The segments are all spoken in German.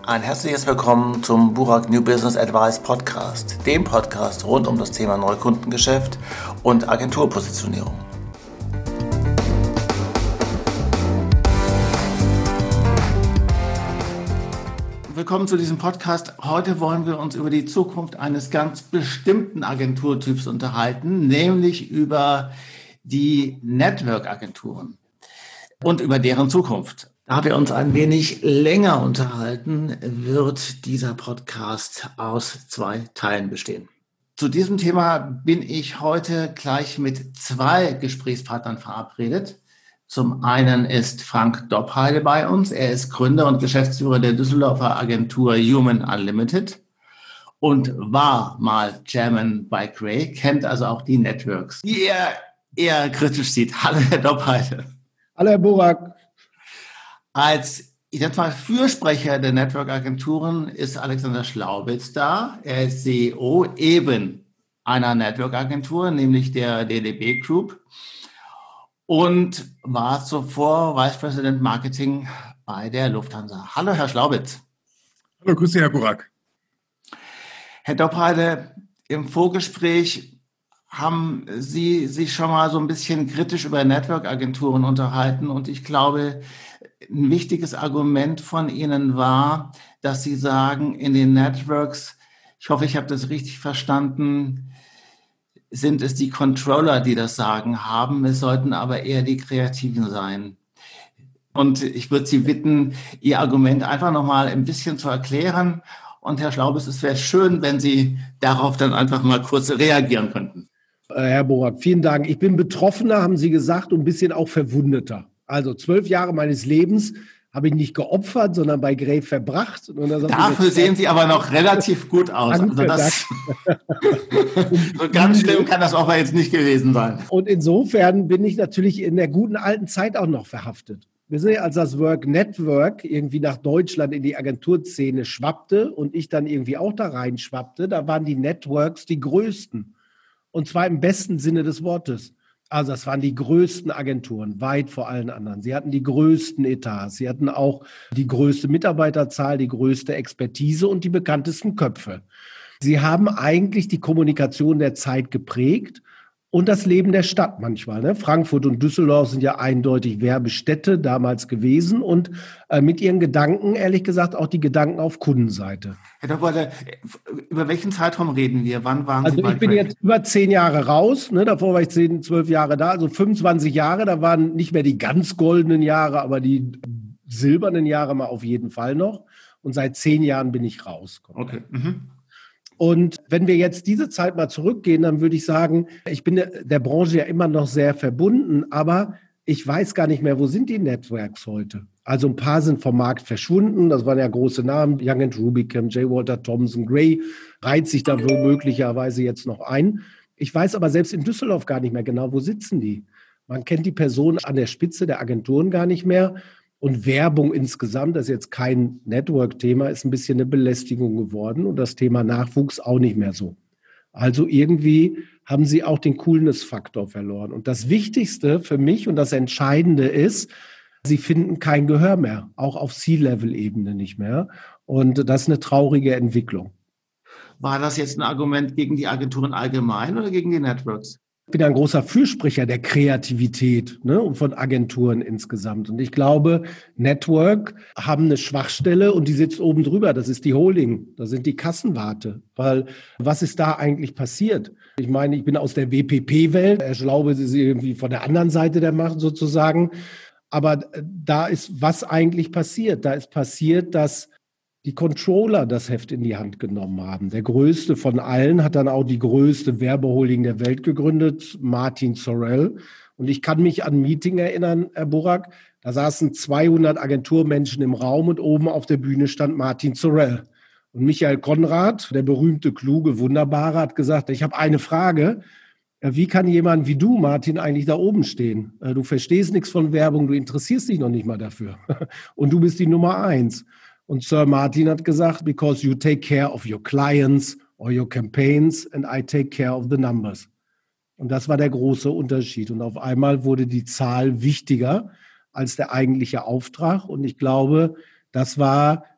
Ein herzliches Willkommen zum Burak New Business Advice Podcast, dem Podcast rund um das Thema Neukundengeschäft und Agenturpositionierung. Willkommen zu diesem Podcast. Heute wollen wir uns über die Zukunft eines ganz bestimmten Agenturtyps unterhalten, nämlich über die Network-Agenturen und über deren Zukunft. Da wir uns ein wenig länger unterhalten, wird dieser Podcast aus 2 Teilen bestehen. Zu diesem Thema bin ich heute gleich mit 2 Gesprächspartnern verabredet. Zum einen ist Frank Doppheide bei uns. Er ist Gründer und Geschäftsführer der Düsseldorfer Agentur Human Unlimited und war mal Chairman bei Grey, kennt also auch die Networks, die er eher kritisch sieht. Hallo, Herr Doppheide. Hallo, Herr Burak. Als, ich nenne es mal, Fürsprecher der Network-Agenturen ist Alexander Schlaubitz da. Er ist CEO eben einer Network-Agentur, nämlich der DDB Group, und war zuvor Vice President Marketing bei der Lufthansa. Hallo, Herr Schlaubitz. Hallo, grüß Sie, Herr Burak. Herr Doppheide, im Vorgespräch haben Sie sich schon mal so ein bisschen kritisch über Network-Agenturen unterhalten, und ich glaube, ein wichtiges Argument von Ihnen war, dass Sie sagen, in den Networks, ich hoffe, ich habe das richtig verstanden, sind es die Controller, die das Sagen haben. Es sollten aber eher die Kreativen sein. Und ich würde Sie bitten, Ihr Argument einfach nochmal ein bisschen zu erklären. Und Herr Schlaubitz, es wäre schön, wenn Sie darauf dann einfach mal kurz reagieren könnten. Herr Burak, vielen Dank. Ich bin Betroffener, haben Sie gesagt, und ein bisschen auch Verwundeter. Also 12 Jahre meines Lebens habe ich nicht geopfert, sondern bei Grey verbracht. Und dafür sehen Sie aber noch relativ gut aus. Danke, also so ganz schlimm kann das auch jetzt nicht gewesen sein. Und insofern bin ich natürlich in der guten alten Zeit auch noch verhaftet. Wir sehen, als das Work Network irgendwie nach Deutschland in die Agenturszene schwappte und ich dann irgendwie auch da rein schwappte, da waren die Networks die größten. Und zwar im besten Sinne des Wortes. Also das waren die größten Agenturen, weit vor allen anderen. Sie hatten die größten Etats, sie hatten auch die größte Mitarbeiterzahl, die größte Expertise und die bekanntesten Köpfe. Sie haben eigentlich die Kommunikation der Zeit geprägt und das Leben der Stadt manchmal. Ne? Frankfurt und Düsseldorf sind ja eindeutig Werbestädte damals gewesen und mit ihren Gedanken, ehrlich gesagt, auch die Gedanken auf Kundenseite. Herr Doppheide, über welchen Zeitraum reden wir? Wann waren Sie bei Grey? Also ich bin jetzt über 10 Jahre raus, ne? Davor war ich 10, 12 Jahre da, also 25 Jahre, da waren nicht mehr die ganz goldenen Jahre, aber die silbernen Jahre mal auf jeden Fall noch. Und seit 10 Jahren bin ich raus. Okay. Mhm. Und wenn wir jetzt diese Zeit mal zurückgehen, dann würde ich sagen, ich bin der Branche ja immer noch sehr verbunden, aber ich weiß gar nicht mehr, wo sind die Networks heute? Also ein paar sind vom Markt verschwunden, das waren ja große Namen, Young & Rubicam, J. Walter Thompson, Grey reiht sich da womöglicherweise jetzt noch ein. Ich weiß aber selbst in Düsseldorf gar nicht mehr genau, wo sitzen die? Man kennt die Personen an der Spitze der Agenturen gar nicht mehr. Und Werbung insgesamt, das ist jetzt kein Network-Thema, ist ein bisschen eine Belästigung geworden und das Thema Nachwuchs auch nicht mehr so. Also irgendwie haben sie auch den Coolness-Faktor verloren. Und das Wichtigste für mich und das Entscheidende ist, sie finden kein Gehör mehr, auch auf C-Level-Ebene nicht mehr. Und das ist eine traurige Entwicklung. War das jetzt ein Argument gegen die Agenturen allgemein oder gegen die Networks? Ich bin ein großer Fürsprecher der Kreativität, ne, und von Agenturen insgesamt. Und ich glaube, Network haben eine Schwachstelle und die sitzt oben drüber. Das ist die Holding, das sind die Kassenwarte. Weil was ist da eigentlich passiert? Ich meine, ich bin aus der WPP-Welt. Ich glaube, sie ist irgendwie von der anderen Seite der Macht sozusagen. Aber da ist was eigentlich passiert? Da ist passiert, dass die Controller das Heft in die Hand genommen haben. Der größte von allen hat dann auch die größte Werbeholding der Welt gegründet, Martin Sorrell. Und ich kann mich an ein Meeting erinnern, Herr Burak, da saßen 200 Agenturmenschen im Raum und oben auf der Bühne stand Martin Sorrell. Und Michael Konrad, der berühmte, kluge, wunderbare, hat gesagt, ich habe eine Frage. Wie kann jemand wie du, Martin, eigentlich da oben stehen? Du verstehst nichts von Werbung, du interessierst dich noch nicht mal dafür. Und du bist die Nummer 1. Und Sir Martin hat gesagt, because you take care of your clients or your campaigns and I take care of the numbers. Und das war der große Unterschied. Und auf einmal wurde die Zahl wichtiger als der eigentliche Auftrag. Und ich glaube, das war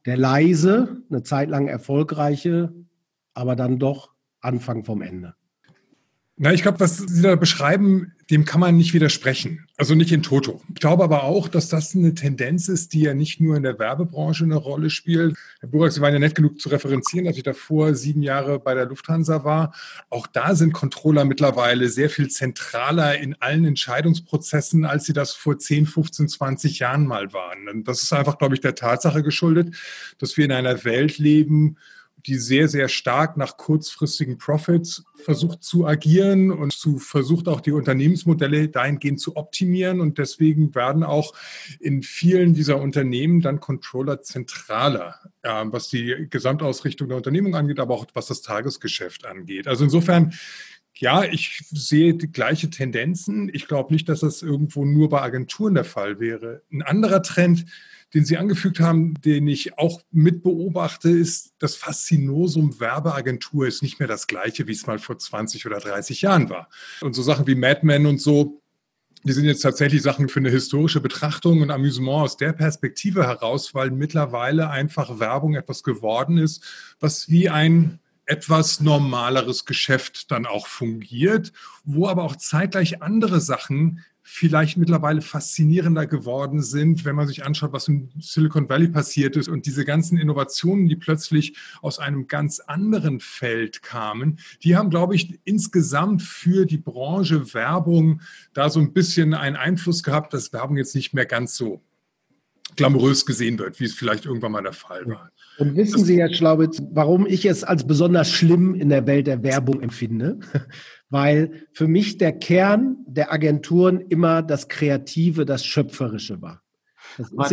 der leise, eine Zeit lang erfolgreiche, aber dann doch Anfang vom Ende. Na, ich glaube, was Sie da beschreiben, dem kann man nicht widersprechen. Also nicht in toto. Ich glaube aber auch, dass das eine Tendenz ist, die ja nicht nur in der Werbebranche eine Rolle spielt. Herr Burak, Sie waren ja nett genug zu referenzieren, dass ich davor 7 Jahre bei der Lufthansa war. Auch da sind Controller mittlerweile sehr viel zentraler in allen Entscheidungsprozessen, als sie das vor 10, 15, 20 Jahren mal waren. Und das ist einfach, glaube ich, der Tatsache geschuldet, dass wir in einer Welt leben, die sehr, sehr stark nach kurzfristigen Profits versucht zu agieren und versucht auch die Unternehmensmodelle dahingehend zu optimieren. Und deswegen werden auch in vielen dieser Unternehmen dann Controller zentraler, was die Gesamtausrichtung der Unternehmung angeht, aber auch was das Tagesgeschäft angeht. Also insofern, ja, ich sehe die gleiche Tendenzen. Ich glaube nicht, dass das irgendwo nur bei Agenturen der Fall wäre. Ein anderer Trend, den Sie angefügt haben, den ich auch mit beobachte, ist, das Faszinosum Werbeagentur ist nicht mehr das gleiche, wie es mal vor 20 oder 30 Jahren war. Und so Sachen wie Mad Men und so, die sind jetzt tatsächlich Sachen für eine historische Betrachtung und Amüsement aus der Perspektive heraus, weil mittlerweile einfach Werbung etwas geworden ist, was wie ein etwas normaleres Geschäft dann auch fungiert, wo aber auch zeitgleich andere Sachen vielleicht mittlerweile faszinierender geworden sind, wenn man sich anschaut, was im Silicon Valley passiert ist und diese ganzen Innovationen, die plötzlich aus einem ganz anderen Feld kamen, die haben, glaube ich, insgesamt für die Branche Werbung da so ein bisschen einen Einfluss gehabt, dass Werbung jetzt nicht mehr ganz so glamourös gesehen wird, wie es vielleicht irgendwann mal der Fall war. Und wissen Sie, Herr Schlaubitz, warum ich es als besonders schlimm in der Welt der Werbung empfinde? Weil für mich der Kern der Agenturen immer das Kreative, das Schöpferische war. Aber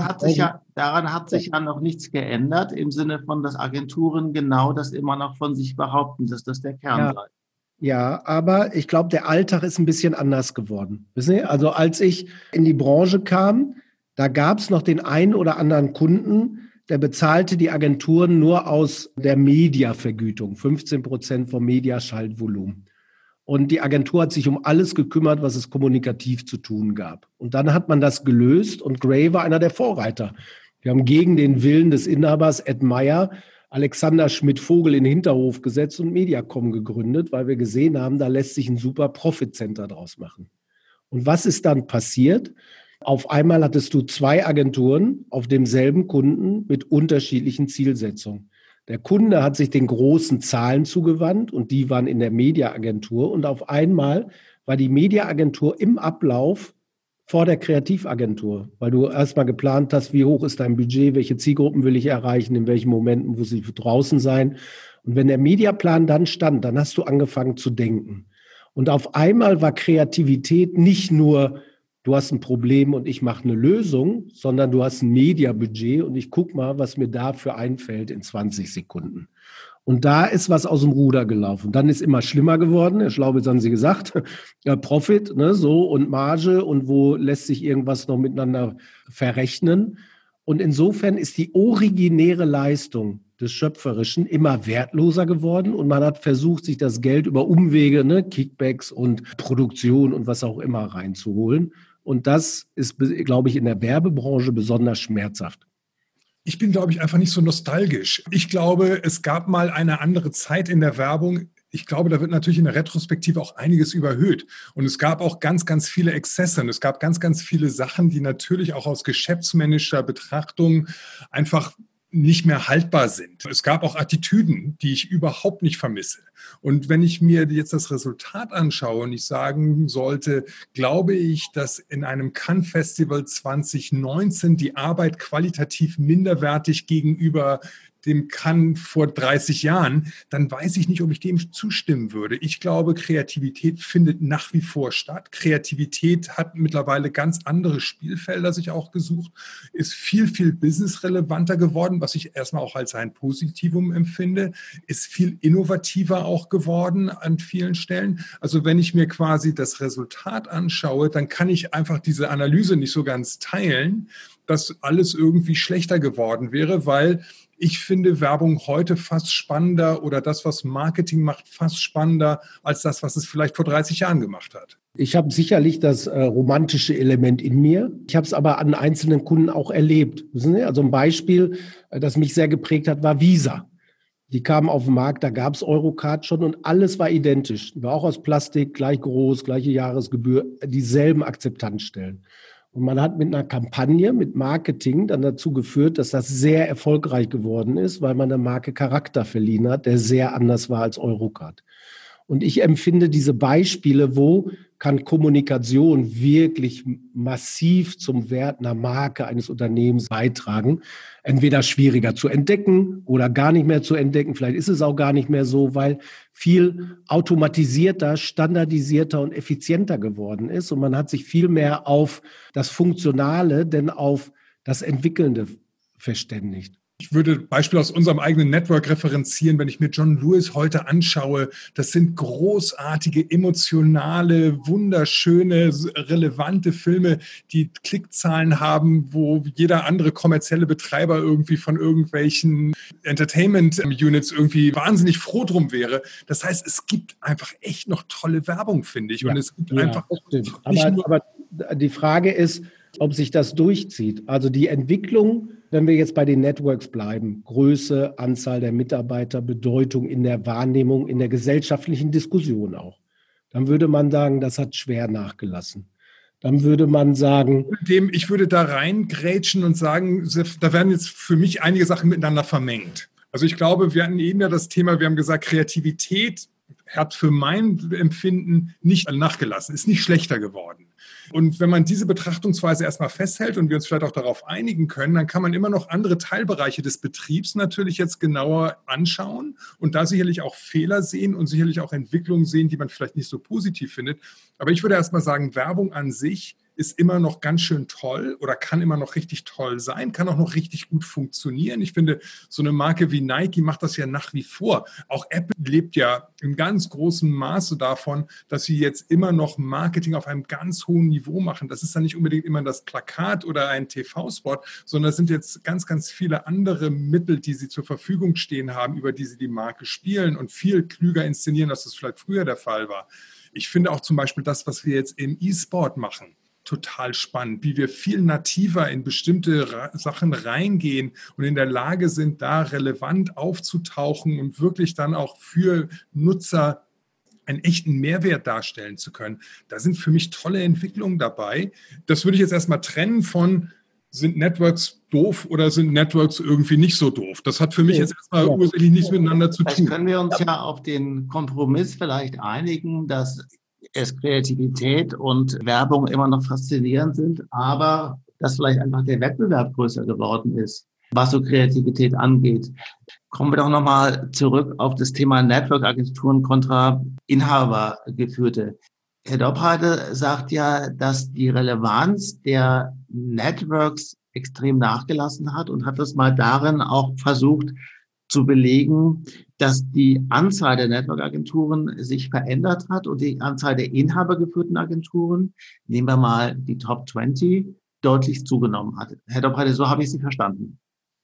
daran hat sich ja noch nichts geändert, im Sinne von, dass Agenturen genau das immer noch von sich behaupten, dass das der Kern sei. Ja, aber ich glaube, der Alltag ist ein bisschen anders geworden. Wissen Sie? Also als ich in die Branche kam, da gab es noch den einen oder anderen Kunden, der bezahlte die Agenturen nur aus der Mediavergütung, 15% vom Mediaschaltvolumen. Und die Agentur hat sich um alles gekümmert, was es kommunikativ zu tun gab. Und dann hat man das gelöst und Grey war einer der Vorreiter. Wir haben gegen den Willen des Inhabers Ed Meyer Alexander Schmidt-Vogel in den Hinterhof gesetzt und Mediacom gegründet, weil wir gesehen haben, da lässt sich ein super Profit-Center draus machen. Und was ist dann passiert? Auf einmal hattest du 2 Agenturen auf demselben Kunden mit unterschiedlichen Zielsetzungen. Der Kunde hat sich den großen Zahlen zugewandt und die waren in der Mediaagentur. Und auf einmal war die Mediaagentur im Ablauf vor der Kreativagentur, weil du erstmal geplant hast, wie hoch ist dein Budget, welche Zielgruppen will ich erreichen, in welchen Momenten muss ich draußen sein. Und wenn der Mediaplan dann stand, dann hast du angefangen zu denken. Und auf einmal war Kreativität nicht nur, du hast ein Problem und ich mache eine Lösung, sondern du hast ein Mediabudget und ich gucke mal, was mir dafür einfällt in 20 Sekunden. Und da ist was aus dem Ruder gelaufen. Dann ist immer schlimmer geworden. Herr Schlaubitz, haben Sie gesagt, ja, Profit, ne, so und Marge und wo lässt sich irgendwas noch miteinander verrechnen. Und insofern ist die originäre Leistung des Schöpferischen immer wertloser geworden und man hat versucht, sich das Geld über Umwege, ne, Kickbacks und Produktion und was auch immer reinzuholen. Und das ist, glaube ich, in der Werbebranche besonders schmerzhaft. Ich bin, glaube ich, einfach nicht so nostalgisch. Ich glaube, es gab mal eine andere Zeit in der Werbung. Ich glaube, da wird natürlich in der Retrospektive auch einiges überhöht. Und es gab auch ganz, ganz viele Exzesse. Und es gab ganz, ganz viele Sachen, die natürlich auch aus geschäftsmännischer Betrachtung einfach nicht mehr haltbar sind. Es gab auch Attitüden, die ich überhaupt nicht vermisse. Und wenn ich mir jetzt das Resultat anschaue und ich sagen sollte, glaube ich, dass in einem Cannes Festival 2019 die Arbeit qualitativ minderwertig gegenüber dem Cannes vor 30 Jahren, dann weiß ich nicht, ob ich dem zustimmen würde. Ich glaube, Kreativität findet nach wie vor statt. Kreativität hat mittlerweile ganz andere Spielfelder sich auch gesucht, ist viel, viel businessrelevanter geworden, was ich erstmal auch als ein Positivum empfinde, ist viel innovativer auch geworden an vielen Stellen. Also wenn ich mir quasi das Resultat anschaue, dann kann ich einfach diese Analyse nicht so ganz teilen, dass alles irgendwie schlechter geworden wäre, weil ich finde Werbung heute fast spannender oder das, was Marketing macht, fast spannender als das, was es vielleicht vor 30 Jahren gemacht hat. Ich habe sicherlich das romantische Element in mir. Ich habe es aber an einzelnen Kunden auch erlebt. Wissen Sie? Also ein Beispiel, das mich sehr geprägt hat, war Visa. Die kamen auf den Markt, da gab es Eurocard schon und alles war identisch. War auch aus Plastik, gleich groß, gleiche Jahresgebühr, dieselben Akzeptanzstellen. Und man hat mit einer Kampagne, mit Marketing dann dazu geführt, dass das sehr erfolgreich geworden ist, weil man der Marke Charakter verliehen hat, der sehr anders war als Eurocard. Und ich empfinde diese Beispiele, wo kann Kommunikation wirklich massiv zum Wert einer Marke eines Unternehmens beitragen, entweder schwieriger zu entdecken oder gar nicht mehr zu entdecken. Vielleicht ist es auch gar nicht mehr so, weil viel automatisierter, standardisierter und effizienter geworden ist. Und man hat sich viel mehr auf das Funktionale, denn auf das Entwickelnde verständigt. Ich würde Beispiele aus unserem eigenen Network referenzieren, wenn ich mir John Lewis heute anschaue. Das sind großartige, emotionale, wunderschöne, relevante Filme, die Klickzahlen haben, wo jeder andere kommerzielle Betreiber irgendwie von irgendwelchen Entertainment-Units irgendwie wahnsinnig froh drum wäre. Das heißt, es gibt einfach echt noch tolle Werbung, finde ich. Ja, und es gibt einfach aber die Frage ist, ob sich das durchzieht. Also die Entwicklung, wenn wir jetzt bei den Networks bleiben, Größe, Anzahl der Mitarbeiter, Bedeutung in der Wahrnehmung, in der gesellschaftlichen Diskussion auch, dann würde man sagen, das hat schwer nachgelassen. Dann würde man sagen... Ich würde da reingrätschen und sagen, da werden jetzt für mich einige Sachen miteinander vermengt. Also ich glaube, wir hatten eben ja das Thema, wir haben gesagt, Kreativität hat für mein Empfinden nicht nachgelassen, ist nicht schlechter geworden. Und wenn man diese Betrachtungsweise erstmal festhält und wir uns vielleicht auch darauf einigen können, dann kann man immer noch andere Teilbereiche des Betriebs natürlich jetzt genauer anschauen und da sicherlich auch Fehler sehen und sicherlich auch Entwicklungen sehen, die man vielleicht nicht so positiv findet. Aber ich würde erstmal sagen, Werbung an sich ist immer noch ganz schön toll oder kann immer noch richtig toll sein, kann auch noch richtig gut funktionieren. Ich finde, so eine Marke wie Nike macht das ja nach wie vor. Auch Apple lebt ja in ganz großem Maße davon, dass sie jetzt immer noch Marketing auf einem ganz hohen Niveau machen. Das ist dann nicht unbedingt immer das Plakat oder ein TV-Spot, sondern es sind jetzt ganz, ganz viele andere Mittel, die sie zur Verfügung stehen haben, über die sie die Marke spielen und viel klüger inszenieren, als das vielleicht früher der Fall war. Ich finde auch zum Beispiel das, was wir jetzt im E-Sport machen, total spannend, wie wir viel nativer in bestimmte Sachen reingehen und in der Lage sind, da relevant aufzutauchen und wirklich dann auch für Nutzer einen echten Mehrwert darstellen zu können. Da sind für mich tolle Entwicklungen dabei. Das würde ich jetzt erstmal trennen von, sind Networks doof oder sind Networks irgendwie nicht so doof? Das hat für mich jetzt erstmal ursächlich nichts miteinander zu tun. Vielleicht können wir uns ja auf den Kompromiss vielleicht einigen, dass es Kreativität und Werbung immer noch faszinierend sind, aber dass vielleicht einfach der Wettbewerb größer geworden ist, was so Kreativität angeht. Kommen wir doch nochmal zurück auf das Thema Network-Agenturen kontra Inhabergeführte. Herr Doppheide sagt ja, dass die Relevanz der Networks extrem nachgelassen hat und hat das mal darin auch versucht zu belegen, dass die Anzahl der Network-Agenturen sich verändert hat und die Anzahl der inhabergeführten Agenturen, nehmen wir mal die Top 20, deutlich zugenommen hat. Herr Doppheide, so habe ich Sie verstanden.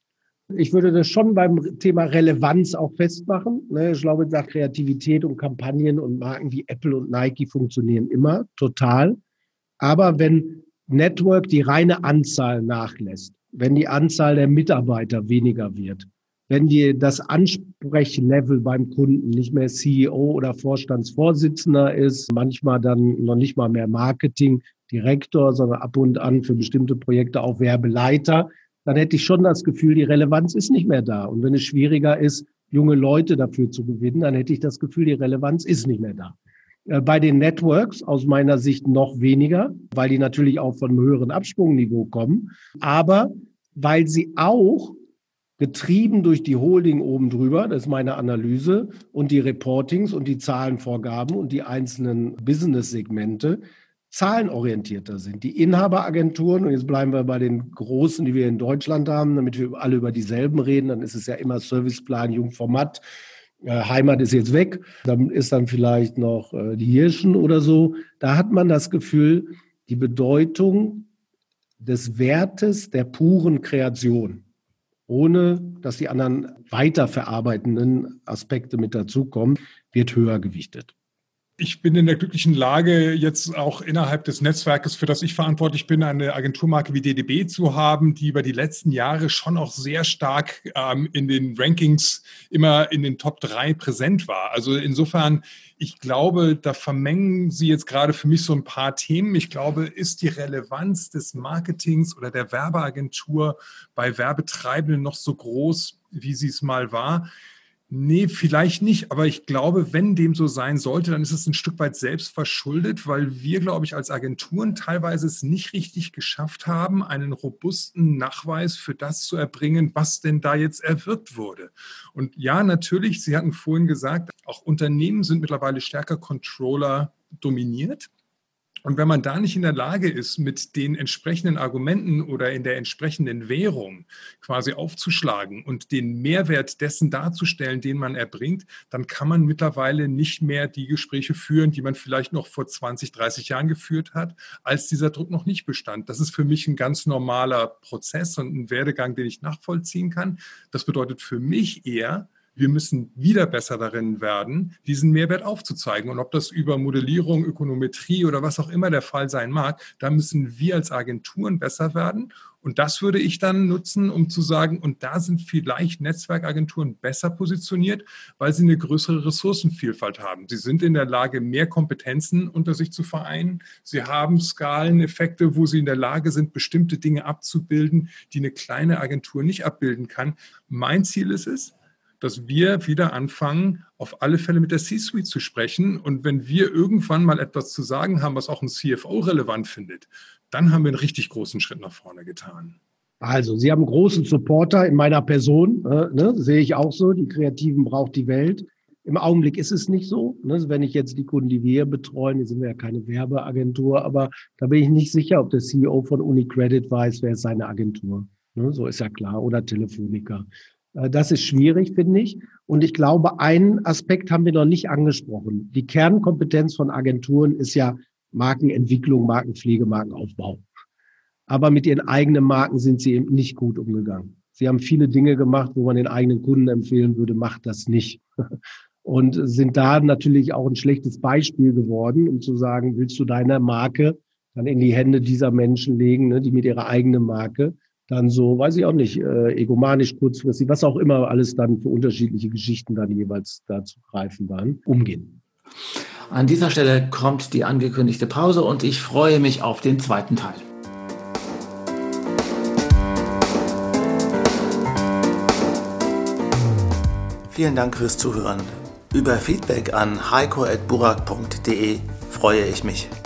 Ich würde das schon beim Thema Relevanz auch festmachen. Ich glaube, nach Kreativität und Kampagnen und Marken wie Apple und Nike funktionieren immer, total. Aber wenn Network die reine Anzahl nachlässt, wenn die Anzahl der Mitarbeiter weniger wird, wenn das Ansprechlevel beim Kunden nicht mehr CEO oder Vorstandsvorsitzender ist, manchmal dann noch nicht mal mehr Marketingdirektor, sondern ab und an für bestimmte Projekte auch Werbeleiter, dann hätte ich schon das Gefühl, die Relevanz ist nicht mehr da. Und wenn es schwieriger ist, junge Leute dafür zu gewinnen, dann hätte ich das Gefühl, die Relevanz ist nicht mehr da. Bei den Networks aus meiner Sicht noch weniger, weil die natürlich auch von einem höheren Absprungniveau kommen, aber weil sie auch getrieben durch die Holding oben drüber, das ist meine Analyse, und die Reportings und die Zahlenvorgaben und die einzelnen Business-Segmente zahlenorientierter sind. Die Inhaberagenturen, und jetzt bleiben wir bei den großen, die wir in Deutschland haben, damit wir alle über dieselben reden, dann ist es ja immer Serviceplan, Jungformat, Heimat ist jetzt weg, dann ist dann vielleicht noch die Hirschen oder so. Da hat man das Gefühl, die Bedeutung des Wertes der puren Kreation, ohne dass die anderen weiterverarbeitenden Aspekte mit dazukommen, wird höher gewichtet. Ich bin in der glücklichen Lage, jetzt auch innerhalb des Netzwerkes, für das ich verantwortlich bin, eine Agenturmarke wie DDB zu haben, die über die letzten Jahre schon auch sehr stark in den Rankings immer in den Top 3 präsent war. Also insofern, ich glaube, da vermengen Sie jetzt gerade für mich so ein paar Themen. Ich glaube, ist die Relevanz des Marketings oder der Werbeagentur bei Werbetreibenden noch so groß, wie sie es mal war? Nee, vielleicht nicht. Aber ich glaube, wenn dem so sein sollte, dann ist es ein Stück weit selbst verschuldet, weil wir, glaube ich, als Agenturen teilweise es nicht richtig geschafft haben, einen robusten Nachweis für das zu erbringen, was denn da jetzt erwirkt wurde. Und ja, natürlich, Sie hatten vorhin gesagt, auch Unternehmen sind mittlerweile stärker Controller dominiert. Und wenn man da nicht in der Lage ist, mit den entsprechenden Argumenten oder in der entsprechenden Währung quasi aufzuschlagen und den Mehrwert dessen darzustellen, den man erbringt, dann kann man mittlerweile nicht mehr die Gespräche führen, die man vielleicht noch vor 20, 30 Jahren geführt hat, als dieser Druck noch nicht bestand. Das ist für mich ein ganz normaler Prozess und ein Werdegang, den ich nachvollziehen kann. Das bedeutet für mich eher, wir müssen wieder besser darin werden, diesen Mehrwert aufzuzeigen. Und ob das über Modellierung, Ökonometrie oder was auch immer der Fall sein mag, da müssen wir als Agenturen besser werden. Und das würde ich dann nutzen, um zu sagen, und da sind vielleicht Netzwerkagenturen besser positioniert, weil sie eine größere Ressourcenvielfalt haben. Sie sind in der Lage, mehr Kompetenzen unter sich zu vereinen. Sie haben Skaleneffekte, wo sie in der Lage sind, bestimmte Dinge abzubilden, die eine kleine Agentur nicht abbilden kann. Mein Ziel ist es, dass wir wieder anfangen, auf alle Fälle mit der C-Suite zu sprechen. Und wenn wir irgendwann mal etwas zu sagen haben, was auch ein CFO relevant findet, dann haben wir einen richtig großen Schritt nach vorne getan. Also, Sie haben großen Supporter in meiner Person, sehe ich auch so. Die Kreativen braucht die Welt. Im Augenblick ist es nicht so. Ne? Wenn ich jetzt die Kunden, die wir hier betreuen, hier sind wir ja keine Werbeagentur, aber da bin ich nicht sicher, ob der CEO von UniCredit weiß, wer ist seine Agentur. Ne? So ist ja klar. Oder Telefonica. Das ist schwierig, finde ich. Und ich glaube, einen Aspekt haben wir noch nicht angesprochen. Die Kernkompetenz von Agenturen ist ja Markenentwicklung, Markenpflege, Markenaufbau. Aber mit ihren eigenen Marken sind sie eben nicht gut umgegangen. Sie haben viele Dinge gemacht, wo man den eigenen Kunden empfehlen würde, macht das nicht. Und sind da natürlich auch ein schlechtes Beispiel geworden, um zu sagen, willst du deine Marke dann in die Hände dieser Menschen legen, ne, die mit ihrer eigenen Marke dann so, weiß ich auch nicht, egomanisch, kurzfristig, was auch immer alles dann für unterschiedliche Geschichten dann jeweils da zu greifen waren, umgehen. An dieser Stelle kommt die angekündigte Pause und ich freue mich auf den zweiten Teil. Vielen Dank fürs Zuhören. Über Feedback an heiko@burak.de freue ich mich.